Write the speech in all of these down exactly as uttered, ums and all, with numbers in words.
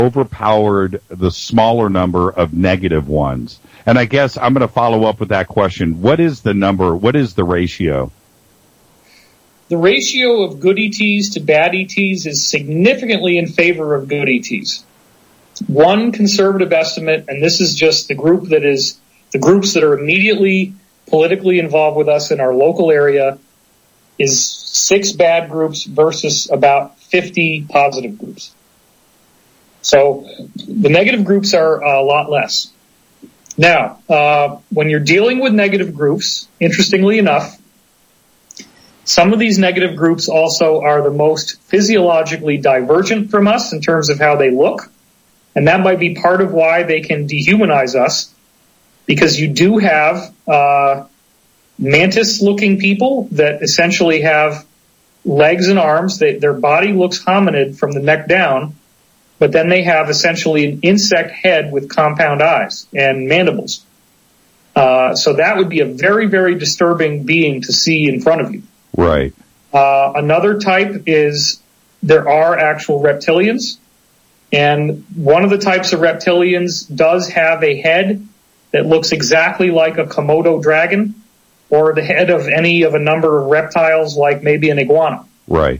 overpowered the smaller number of negative ones? And I guess I'm going to follow up with that question. What is the number? What is the ratio? The ratio of good E Ts to bad E Ts is significantly in favor of good E Ts. One conservative estimate, and this is just the group that is the groups that are immediately politically involved with us in our local area, is six bad groups versus about fifty positive groups. So the negative groups are a lot less. Now, uh, when you're dealing with negative groups, interestingly enough, some of these negative groups also are the most physiologically divergent from us in terms of how they look. And that might be part of why they can dehumanize us, because you do have uh mantis-looking people that essentially have legs and arms. They, their body looks hominid from the neck down, but then they have essentially an insect head with compound eyes and mandibles. Uh, so that would be a very, very disturbing being to see in front of you. Right. Uh, another type is there are actual reptilians, and one of the types of reptilians does have a head that looks exactly like a Komodo dragon, or the head of any of a number of reptiles, like maybe an iguana. Right.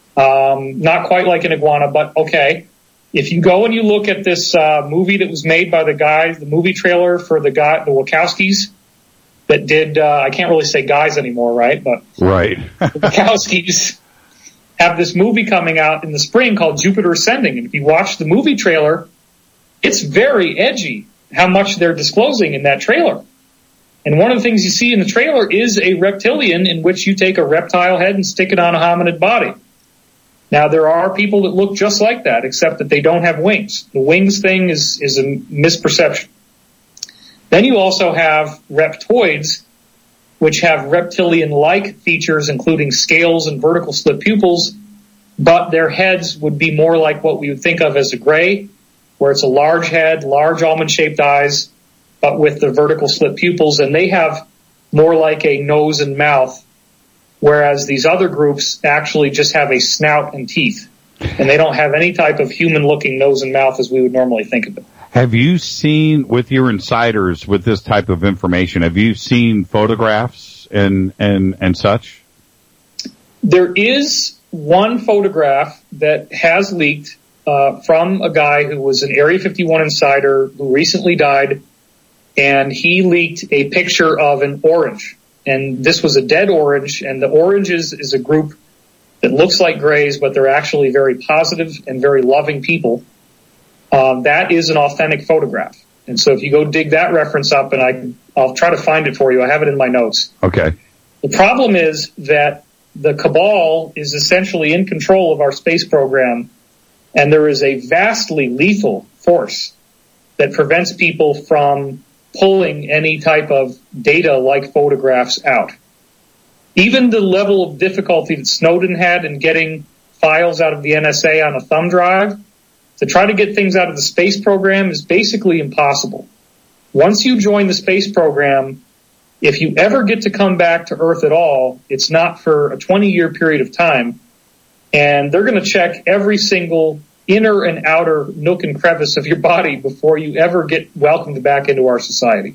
Um, not quite like an iguana, but okay. If you go and you look at this uh movie that was made by the guys, the movie trailer for the guy, the Wachowskis, that did, uh I can't really say guys anymore, right? But right. the Wachowskis have this movie coming out in the spring called Jupiter Ascending. And if you watch the movie trailer, it's very edgy how much they're disclosing in that trailer. And one of the things you see in the trailer is a reptilian in which you take a reptile head and stick it on a hominid body. Now, there are people that look just like that, except that they don't have wings. The wings thing is, is a misperception. Then you also have reptoids, which have reptilian-like features, including scales and vertical slit pupils, but their heads would be more like what we would think of as a gray, where it's a large head, large almond-shaped eyes, but with the vertical slit pupils, and they have more like a nose and mouth, whereas these other groups actually just have a snout and teeth, and they don't have any type of human-looking nose and mouth as we would normally think of it. Have you seen, with your insiders, with this type of information, have you seen photographs and, and, and such? There is one photograph that has leaked uh, from a guy who was an Area fifty-one insider who recently died, and he leaked a picture of an orange. And this was a dead orange, and the oranges is a group that looks like grays, but they're actually very positive and very loving people. Um, that is an authentic photograph. And so if you go dig that reference up, and I, I'll try to find it for you. I have it in my notes. Okay. The problem is that the cabal is essentially in control of our space program, and there is a vastly lethal force that prevents people from pulling any type of data like photographs out. Even the level of difficulty that Snowden had in getting files out of the N S A on a thumb drive, to try to get things out of the space program is basically impossible. Once you join the space program, if you ever get to come back to Earth at all, it's not for a twenty-year period of time, and they're going to check every single inner and outer nook and crevice of your body before you ever get welcomed back into our society.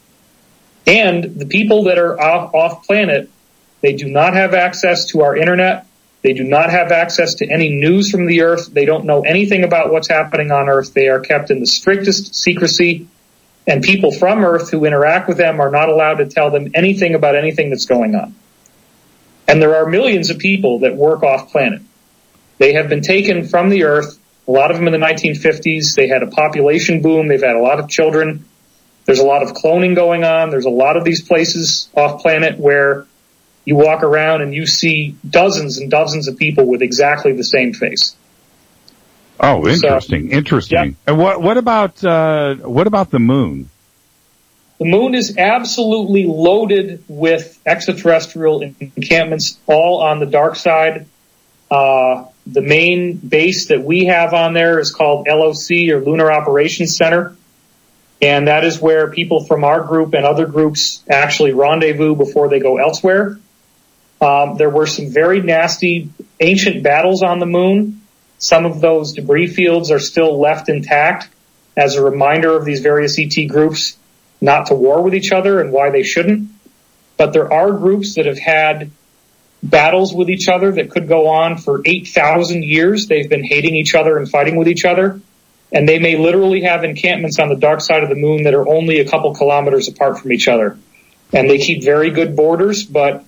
And the people that are off, off planet, they do not have access to our internet. They do not have access to any news from the Earth. They don't know anything about what's happening on Earth. They are kept in the strictest secrecy, and people from Earth who interact with them are not allowed to tell them anything about anything that's going on. And there are millions of people that work off planet. They have been taken from the Earth, a lot of them in the nineteen fifties. They had a population boom. They've had a lot of children. There's a lot of cloning going on. There's a lot of these places off planet where you walk around and you see dozens and dozens of people with exactly the same face. Oh, interesting, so, interesting. Yeah. And what, what about, uh, what about the moon? The moon is absolutely loaded with extraterrestrial encampments, all on the dark side. Uh, the main base that we have on there is called L O C, or Lunar Operations Center. And that is where people from our group and other groups actually rendezvous before they go elsewhere. Um, there were some very nasty ancient battles on the moon. Some of those debris fields are still left intact as a reminder of these various E T groups not to war with each other and why they shouldn't. But there are groups that have had battles with each other that could go on for eight thousand years. They've been hating each other and fighting with each other. And they may literally have encampments on the dark side of the moon that are only a couple kilometers apart from each other. And they keep very good borders, but,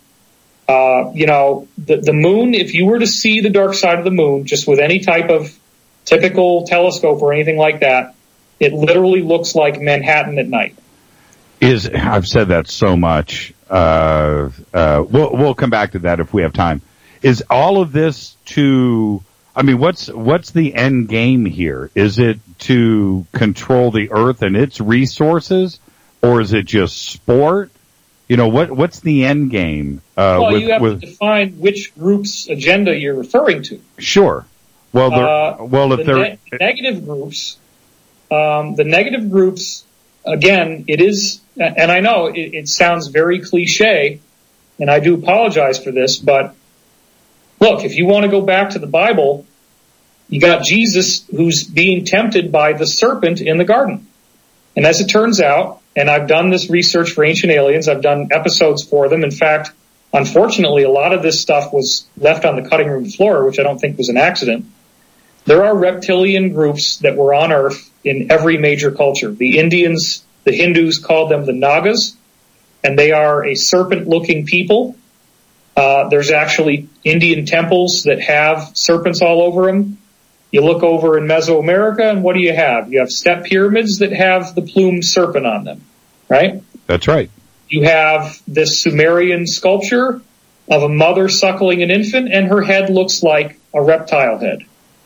uh, you know, the, the moon, if you were to see the dark side of the moon, just with any type of typical telescope or anything like that, it literally looks like Manhattan at night. Is, I've said that so much. Uh, uh, we'll, we'll come back to that if we have time. Is all of this to, I mean, what's, what's the end game here? Is it to control the earth and its resources, or is it just sport? You know, what, what's the end game? Uh, well, with, you have with, to define which group's agenda you're referring to. Sure. Well, uh, well, if the they're ne- negative groups, um, the negative groups, again, it is, and I know it, it sounds very cliche, and I do apologize for this, but look, if you want to go back to the Bible, you got Jesus who's being tempted by the serpent in the garden. And as it turns out, and I've done this research for Ancient Aliens, I've done episodes for them. In fact, unfortunately, a lot of this stuff was left on the cutting room floor, which I don't think was an accident. There are reptilian groups that were on Earth in every major culture. The Indians, the Hindus called them the Nagas, and they are a serpent-looking people. Uh, there's actually Indian temples that have serpents all over them. You look over in Mesoamerica, and what do you have? You have step pyramids that have the plumed serpent on them, right? That's right. You have this Sumerian sculpture of a mother suckling an infant, and her head looks like a reptile head.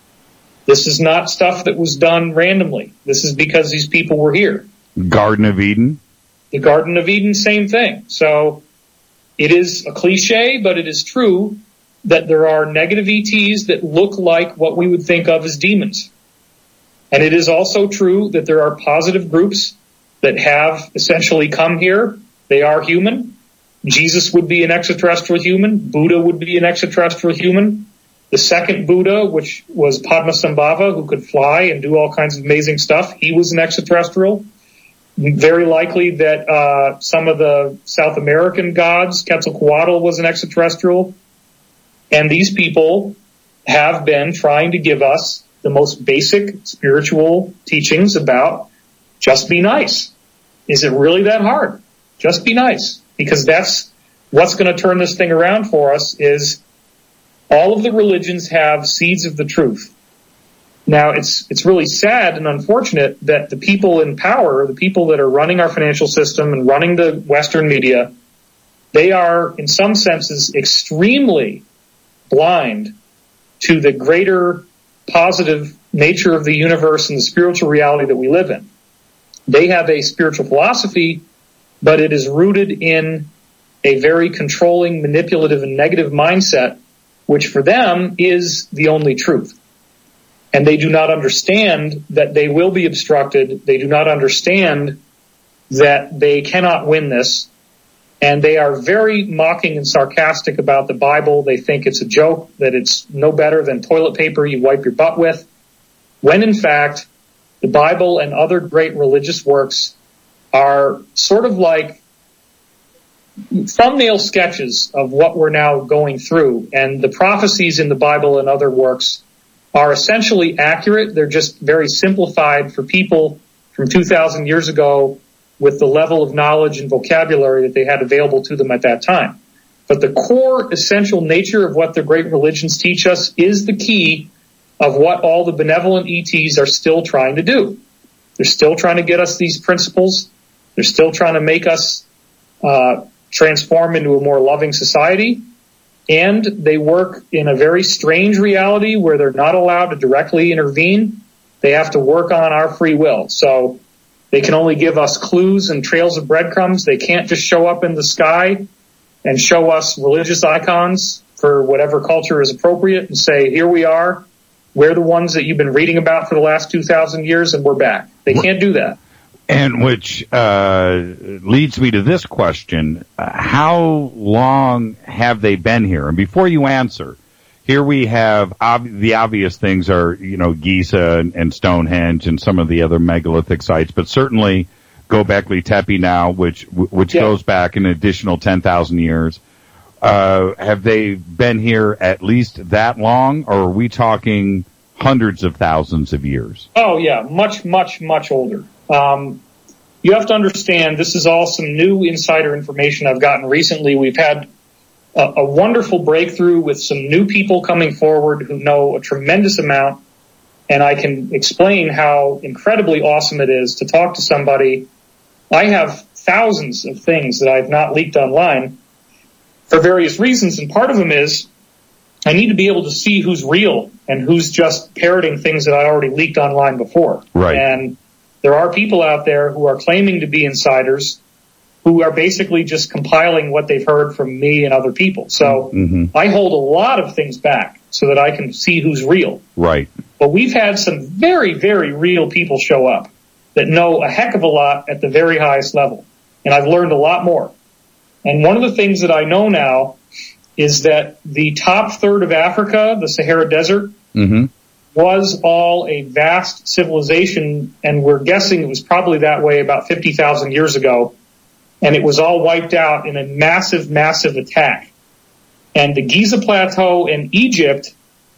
This is not stuff that was done randomly. This is because these people were here. Garden of Eden. The Garden of Eden, same thing. So it is a cliche, but it is true that there are negative E Ts that look like what we would think of as demons. And it is also true that there are positive groups that have essentially come here. They are human. Jesus would be an extraterrestrial human. Buddha would be an extraterrestrial human. The second Buddha, which was Padmasambhava, who could fly and do all kinds of amazing stuff, he was an extraterrestrial. Very likely that uh some of the South American gods, Quetzalcoatl was an extraterrestrial. And these people have been trying to give us the most basic spiritual teachings about just be nice. Is it really that hard? Just be nice. Because that's what's going to turn this thing around for us. Is all of the religions have seeds of the truth. Now, it's it's really sad and unfortunate that the people in power, the people that are running our financial system and running the Western media, they are, in some senses, extremely blind to the greater positive nature of the universe and the spiritual reality that we live in. They have a spiritual philosophy, but it is rooted in a very controlling, manipulative, and negative mindset, which for them is the only truth. And they do not understand that they will be obstructed. They do not understand that they cannot win this. And they are very mocking and sarcastic about the Bible. They think it's a joke, that it's no better than toilet paper you wipe your butt with. When in fact, the Bible and other great religious works are sort of like thumbnail sketches of what we're now going through. And the prophecies in the Bible and other works are essentially accurate. They're just very simplified for people from two thousand years ago with the level of knowledge and vocabulary that they had available to them at that time. But the core essential nature of what the great religions teach us is the key of what all the benevolent E Ts are still trying to do. They're still trying to get us these principles. They're still trying to make us uh transform into a more loving society. And they work in a very strange reality where they're not allowed to directly intervene. They have to work on our free will. So they can only give us clues and trails of breadcrumbs. They can't just show up in the sky and show us religious icons for whatever culture is appropriate and say, here we are. We're the ones that you've been reading about for the last two thousand years, and we're back. They can't do that. And which uh leads me to this question. Uh, how long have they been here? And before you answer, here we have ob- the obvious things are, you know, Giza and, and Stonehenge and some of the other megalithic sites, but certainly Göbekli Tepe now, which which yeah. goes back an additional ten thousand years. Uh, have they been here at least that long, or are we talking hundreds of thousands of years? Oh, yeah, much, much, much older. Um, you have to understand, this is all some new insider information I've gotten recently. We've had a, a wonderful breakthrough with some new people coming forward who know a tremendous amount, and I can explain how incredibly awesome it is to talk to somebody. I have thousands of things that I've not leaked online for various reasons, and part of them is I need to be able to see who's real and who's just parroting things that I already leaked online before. Right. And there are people out there who are claiming to be insiders who are basically just compiling what they've heard from me and other people. So mm-hmm. I hold a lot of things back so that I can see who's real. Right. But we've had some very, very real people show up that know a heck of a lot at the very highest level. And I've learned a lot more. And one of the things that I know now is that the top third of Africa, the Sahara Desert, mm-hmm. was all a vast civilization, and we're guessing it was probably that way about fifty thousand years ago, and it was all wiped out in a massive, massive attack. And the Giza Plateau in Egypt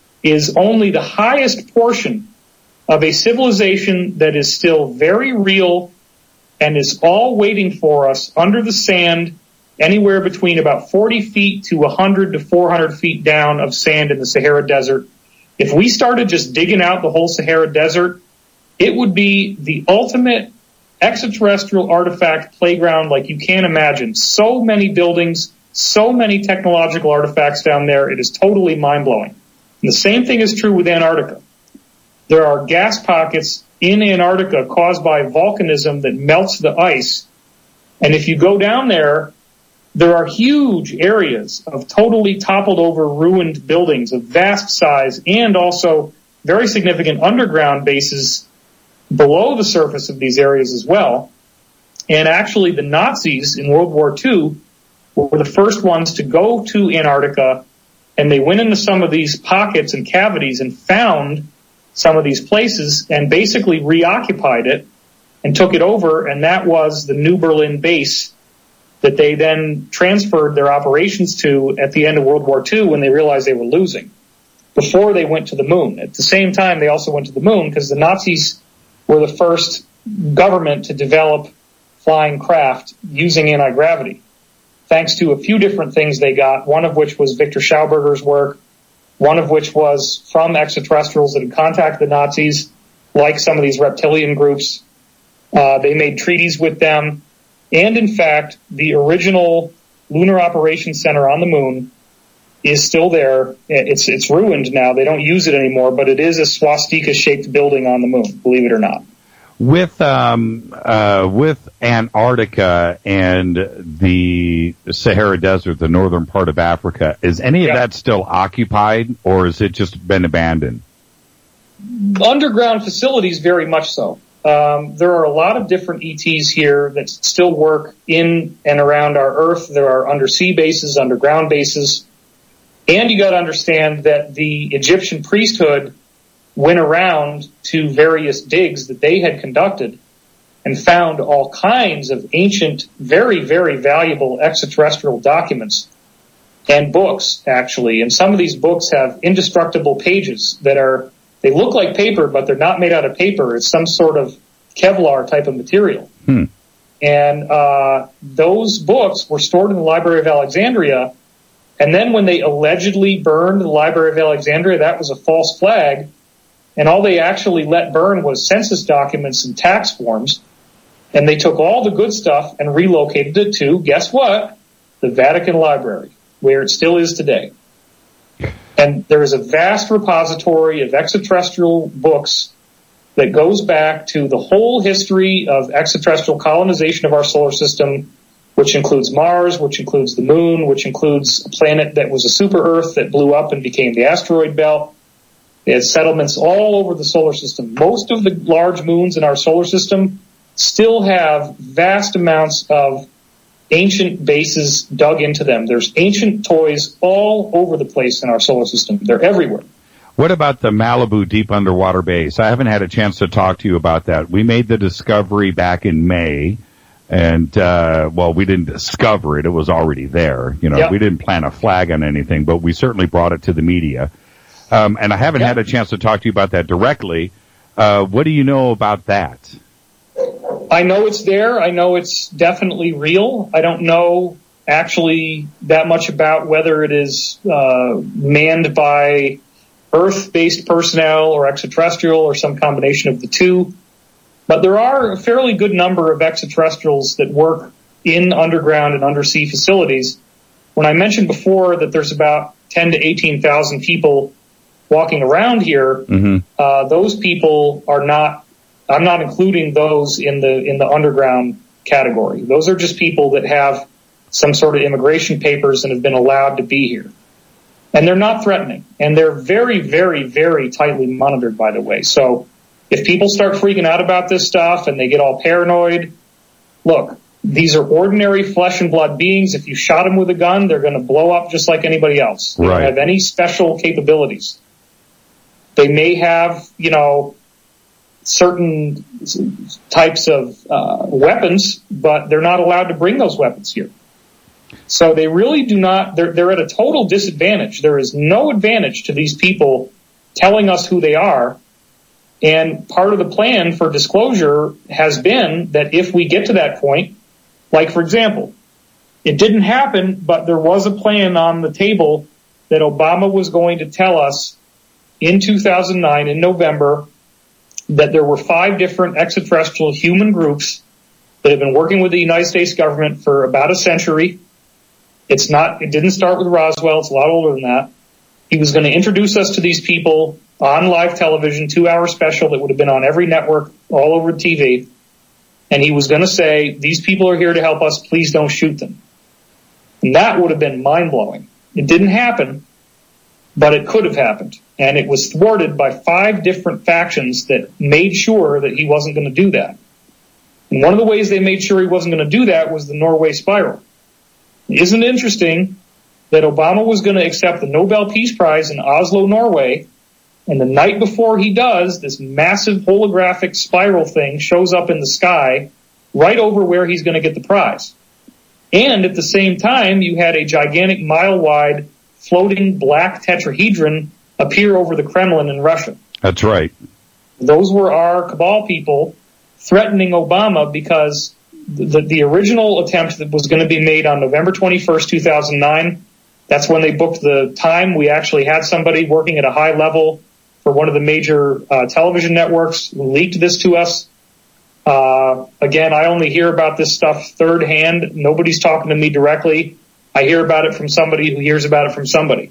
is only the highest portion of a civilization that is still very real and is all waiting for us under the sand, anywhere between about forty feet to one hundred to four hundred feet down of sand in the Sahara Desert. If we started just digging out the whole Sahara Desert, it would be the ultimate extraterrestrial artifact playground like you can't imagine. So many buildings, so many technological artifacts down there. It is totally mind-blowing. And the same thing is true with Antarctica. There are gas pockets in Antarctica caused by volcanism that melts the ice. And if you go down there, there are huge areas of totally toppled over ruined buildings of vast size and also very significant underground bases below the surface of these areas as well. And actually the Nazis in World War Two were the first ones to go to Antarctica, and they went into some of these pockets and cavities and found some of these places and basically reoccupied it and took it over, and that was the New Berlin base that they then transferred their operations to at the end of World War Two when they realized they were losing, before they went to the moon. At the same time, they also went to the moon because the Nazis were the first government to develop flying craft using anti-gravity, thanks to a few different things they got, one of which was Victor Schauberger's work, one of which was from extraterrestrials that had contacted the Nazis, like some of these reptilian groups. Uh, they made treaties with them. And in fact, the original Lunar Operations Center on the moon is still there. It's it's ruined now. They don't use it anymore, but it is a swastika-shaped building on the moon, believe it or not. With um uh with Antarctica and the Sahara Desert, the northern part of Africa, is any of yeah. that still occupied, or has it just been abandoned? Underground facilities, very much so. Um, there are a lot of different E Ts here that still work in and around our Earth. There are undersea bases, underground bases. And you got to understand that the Egyptian priesthood went around to various digs that they had conducted and found all kinds of ancient, very, very valuable extraterrestrial documents and books, actually. And some of these books have indestructible pages that are, they look like paper, but they're not made out of paper. It's some sort of Kevlar type of material. Hmm. And uh those books were stored in the Library of Alexandria. And then when they allegedly burned the Library of Alexandria, that was a false flag. And all they actually let burn was census documents and tax forms. And they took all the good stuff and relocated it to, guess what? The Vatican Library, where it still is today. And there is a vast repository of extraterrestrial books that goes back to the whole history of extraterrestrial colonization of our solar system, which includes Mars, which includes the moon, which includes a planet that was a super Earth that blew up and became the asteroid belt. They had settlements all over the solar system. Most of the large moons in our solar system still have vast amounts of ancient bases dug into them. There's ancient toys all over the place in our solar system. They're everywhere. What about the Malibu deep underwater base? I haven't had a chance to talk to you about that. We made the discovery back in May, and, uh, well, we didn't discover it. It was already there. You know, yep. We didn't plant a flag on anything, but we certainly brought it to the media. Um, and I haven't yep. had a chance to talk to you about that directly. Uh, what do you know about that? I know it's there. I know it's definitely real. I don't know actually that much about whether it is uh, manned by Earth-based personnel or extraterrestrial or some combination of the two. But there are a fairly good number of extraterrestrials that work in underground and undersea facilities. When I mentioned before that there's about ten to eighteen thousand people walking around here, mm-hmm. uh, those people are not, I'm not including those in the, in the underground category. Those are just people that have some sort of immigration papers and have been allowed to be here. And they're not threatening. And they're very, very, very tightly monitored, by the way. So if people start freaking out about this stuff and they get all paranoid, look, these are ordinary flesh and blood beings. If you shot them with a gun, they're going to blow up just like anybody else. They right. don't have any special capabilities. They may have, you know, certain types of uh, weapons, but they're not allowed to bring those weapons here. So they really do not, they're, they're at a total disadvantage. There is no advantage to these people telling us who they are. And part of the plan for disclosure has been that if we get to that point, like for example, it didn't happen, but there was a plan on the table that Obama was going to tell us in two thousand nine, in November, that there were five different extraterrestrial human groups that have been working with the United States government for about a century. It's not, it didn't start with Roswell. It's a lot older than that. He was going to introduce us to these people on live television, two hour special that would have been on every network all over T V. And he was going to say, these people are here to help us. Please don't shoot them. And that would have been mind blowing. It didn't happen, but it could have happened. And it was thwarted by five different factions that made sure that he wasn't going to do that. And one of the ways they made sure he wasn't going to do that was the Norway spiral. Isn't it interesting that Obama was going to accept the Nobel Peace Prize in Oslo, Norway, and the night before he does, this massive holographic spiral thing shows up in the sky right over where he's going to get the prize. And at the same time, you had a gigantic mile-wide floating black tetrahedron appear over the Kremlin in Russia. That's right. Those were our cabal people threatening Obama because the, the original attempt that was going to be made on November twenty-first, two thousand nine, that's when they booked the time. We actually had somebody working at a high level for one of the major uh, television networks who leaked this to us. Uh, again, I only hear about this stuff third hand. Nobody's talking to me directly. I hear about it from somebody who hears about it from somebody.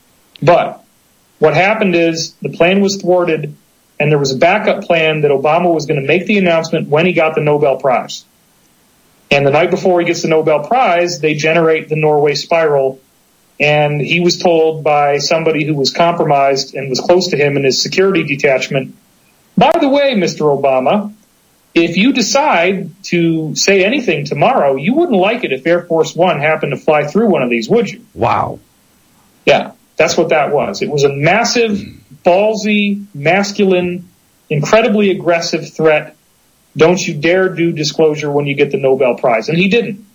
But what happened is the plan was thwarted, and there was a backup plan that Obama was going to make the announcement when he got the Nobel Prize. And the night before he gets the Nobel Prize, they generate the Norway spiral. And he was told by somebody who was compromised and was close to him in his security detachment, by the way, Mister Obama, if you decide to say anything tomorrow, you wouldn't like it if Air Force One happened to fly through one of these, would you? Wow. Yeah, that's what that was. It was a massive, ballsy, masculine, incredibly aggressive threat. Don't you dare do disclosure when you get the Nobel Prize. And he didn't.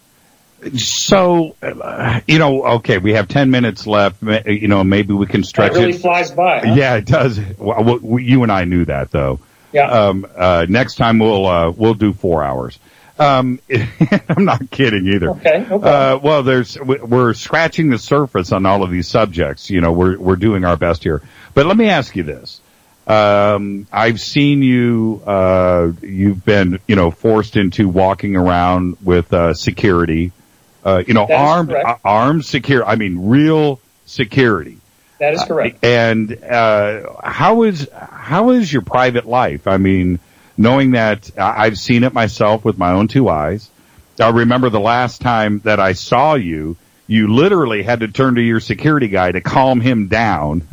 So, uh, you know, okay, we have ten minutes left. You know, maybe we can stretch it. It really flies by. Huh? Yeah, it does. Well, we, you and I knew that, though. Yeah. Um, uh, next time we'll, uh, we'll do four hours. Um, I'm not kidding either. Okay. Okay. Uh, well, there's, we're scratching the surface on all of these subjects. You know, we're, we're doing our best here. But let me ask you this. Um, I've seen you, uh, you've been, you know, forced into walking around with, uh, security, uh, you know, armed, uh, armed security. I mean, real security. That is correct. Uh, and, uh, how is, how is your private life? I mean, knowing that I've seen it myself with my own two eyes. I remember the last time that I saw you, you literally had to turn to your security guy to calm him down.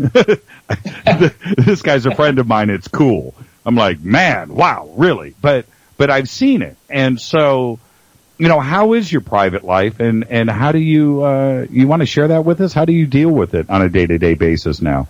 This guy's a friend of mine. It's cool. I'm like, man, wow, really? But, but I've seen it. And so, you know, how is your private life, and, and how do you, uh, you want to share that with us? How do you deal with it on a day-to-day basis now?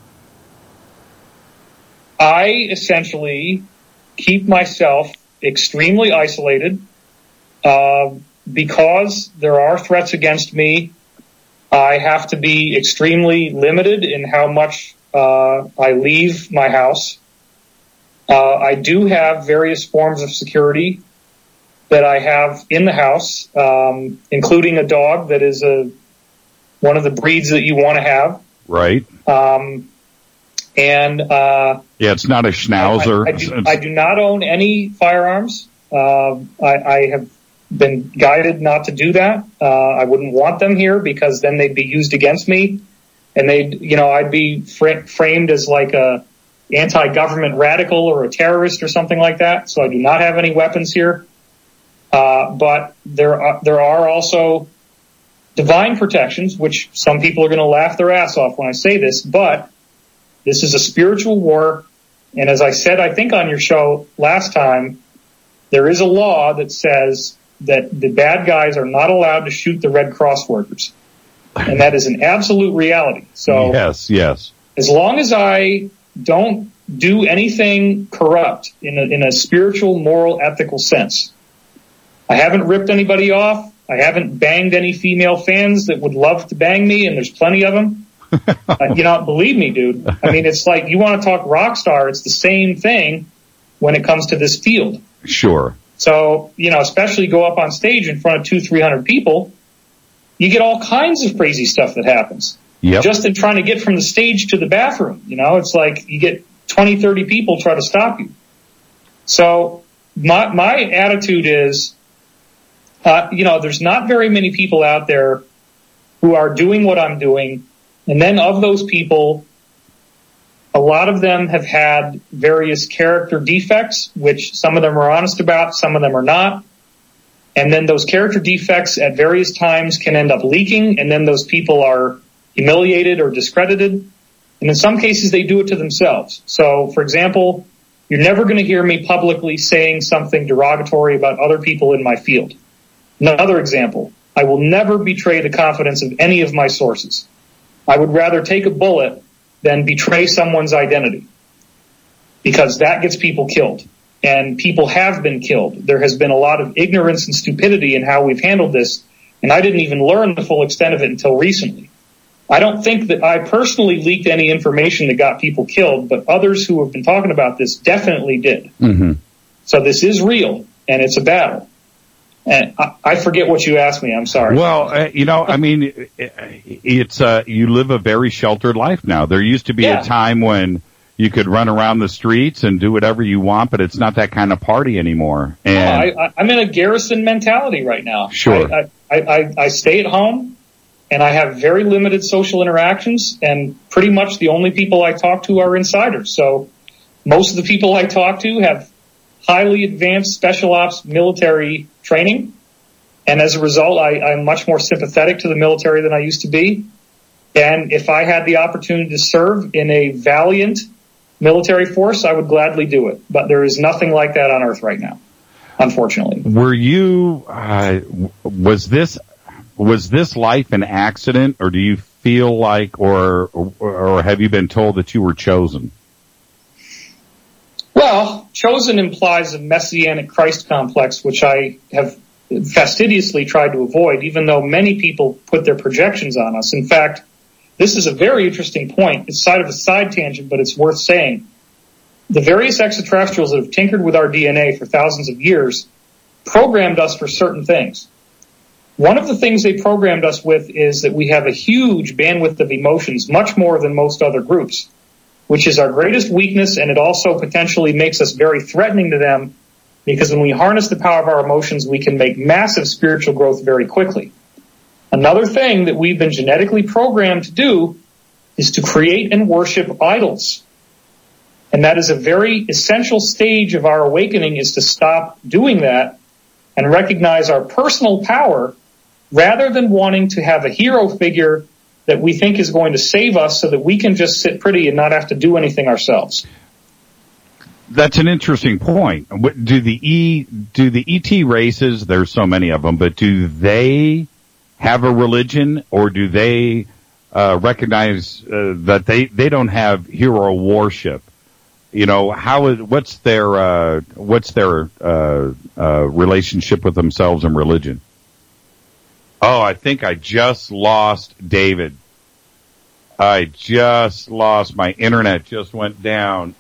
I essentially keep myself extremely isolated, uh, because there are threats against me. I have to be extremely limited in how much, uh, I leave my house. Uh, I do have various forms of security that I have in the house, um, including a dog that is a, one of the breeds that you want to have. Right. Um, and, uh, yeah, it's not a schnauzer. I, I, do, I do not own any firearms. Uh, I, I have been guided not to do that. Uh, I wouldn't want them here because then they'd be used against me, and they'd, you know, I'd be fr- framed as like a anti-government radical or a terrorist or something like that. So I do not have any weapons here. Uh, but there are, there are also divine protections, which some people are going to laugh their ass off when I say this, but this is a spiritual war. And as I said, I think on your show last time, there is a law that says that the bad guys are not allowed to shoot the Red Cross workers. And that is an absolute reality. So yes, yes. As long as I don't do anything corrupt in a, in a spiritual, moral, ethical sense, I haven't ripped anybody off. I haven't banged any female fans that would love to bang me, and there's plenty of them. uh, you know, believe me, dude. I mean, it's like you want to talk rock star. It's the same thing when it comes to this field. Sure. So, you know, especially go up on stage in front of two, three hundred people, you get all kinds of crazy stuff that happens. Yep. Just in trying to get from the stage to the bathroom. You know, it's like you get twenty, thirty people try to stop you. So my, my attitude is, uh, you know, there's not very many people out there who are doing what I'm doing. And then of those people, a lot of them have had various character defects, which some of them are honest about, some of them are not. And then those character defects at various times can end up leaking, and then those people are humiliated or discredited. And in some cases, they do it to themselves. So, for example, you're never going to hear me publicly saying something derogatory about other people in my field. Another example, I will never betray the confidence of any of my sources. I would rather take a bullet than betray someone's identity, because that gets people killed. And people have been killed. There has been a lot of ignorance and stupidity in how we've handled this, and I didn't even learn the full extent of it until recently. I don't think that I personally leaked any information that got people killed, but others who have been talking about this definitely did. Mm-hmm. So this is real, and it's a battle. And I, I forget what you asked me. I'm sorry. Well, uh, you know, I mean, it's uh, you live a very sheltered life now. There used to be yeah. a time when you could run around the streets and do whatever you want, but it's not that kind of party anymore. And no, I, I'm in a garrison mentality right now. Sure. I, I, I, I stay at home, and I have very limited social interactions, and pretty much the only people I talk to are insiders. So most of the people I talk to have highly advanced special ops military training. And as a result, I, I'm much more sympathetic to the military than I used to be. And if I had the opportunity to serve in a valiant military force, I would gladly do it. But there is nothing like that on Earth right now, unfortunately. Were you, uh, was this, was this life an accident, or do you feel like, or, or, or have you been told that you were chosen? Well, chosen implies a messianic Christ complex, which I have fastidiously tried to avoid, even though many people put their projections on us. In fact, this is a very interesting point. It's side of a side tangent, but it's worth saying. The various extraterrestrials that have tinkered with our D N A for thousands of years programmed us for certain things. One of the things they programmed us with is that we have a huge bandwidth of emotions, much more than most other groups, which is our greatest weakness, and it also potentially makes us very threatening to them, because when we harness the power of our emotions, we can make massive spiritual growth very quickly. Another thing that we've been genetically programmed to do is to create and worship idols. And that is a very essential stage of our awakening, is to stop doing that and recognize our personal power, rather than wanting to have a hero figure that we think is going to save us so that we can just sit pretty and not have to do anything ourselves. That's an interesting point. Do the E do the E T races? There's so many of them, but do they have a religion, or do they uh, recognize uh, that they they don't have hero worship? You know, how is what's their uh, what's their uh, uh, relationship with themselves and religion? Oh, I think I just lost David. I just lost my internet. Just went down.